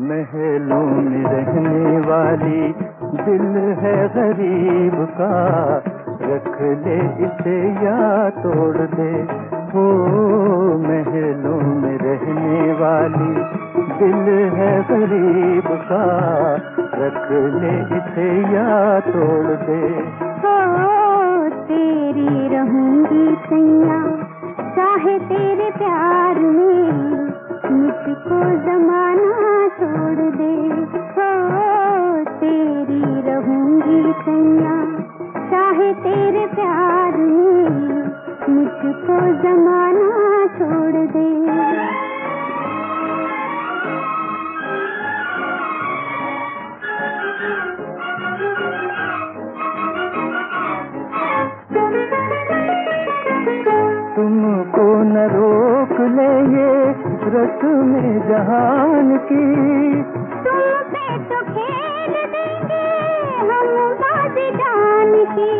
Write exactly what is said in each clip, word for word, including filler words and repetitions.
महलों में रहने वाली दिल है गरीब का, रख ले इसे या तोड़ दे। हो महलों में रहने वाली दिल है गरीब का, रख ले इसे या तोड़ दे। हो तेरी रहूंगी सैया, चाहे तेरे प्यार में मुझको जमाना छोड़ दे। हो तेरी रहूंगी सैया, चाहे तेरे प्यार में मुझको जमाना छोड़ दे। तुमको न रोक ले ये रस में जहान की, तुम पे तो खेल देंगे हम बाजी जान की।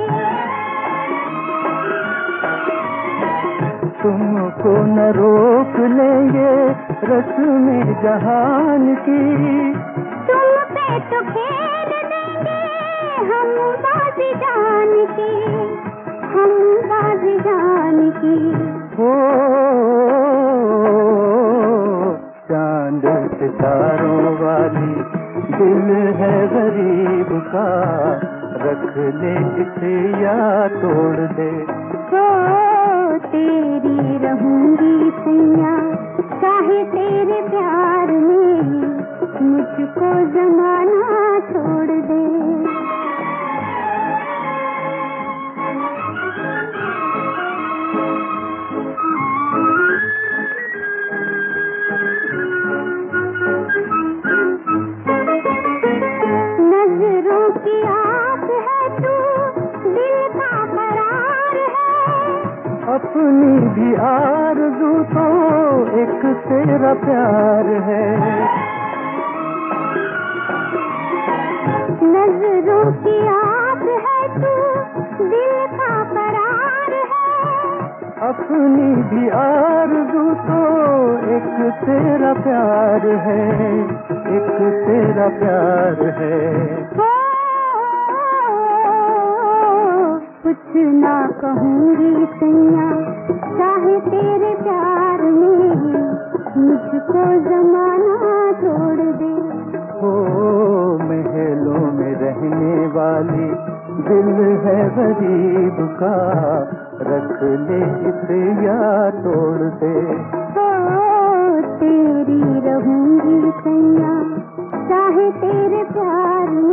तुमको न रोक ले ये रस में जहान की, तुम पे तो खेल देंगे हम बाजी जान की, हम बाजी जान की। हो चांद सितारों वाली दिल है गरीब का, रख ले इसे या तोड़ दे। हो तेरी रहूंगी सैया, चाहे तेरे प्यार में मुझको जमाना छोड़ दे। नजरों की आस है तू, दिल का करार है, अपनी भी आरज़ू तो एक तेरा प्यार है। नजरों की आस है तू, दिल का करार है, अपनी भी आरज़ू तो एक तेरा प्यार है, एक तेरा प्यार है। हो कुछ ना कहूँगी सैया, चाहे तेरे प्यार में मुझको जमाना छोड़ दे। हो महलों में रहने वाली दिल है गरीब का, रख ले इसे या तोड़ दे। हो तेरी रहूंगी सैया, चाहे तेरे प्यार में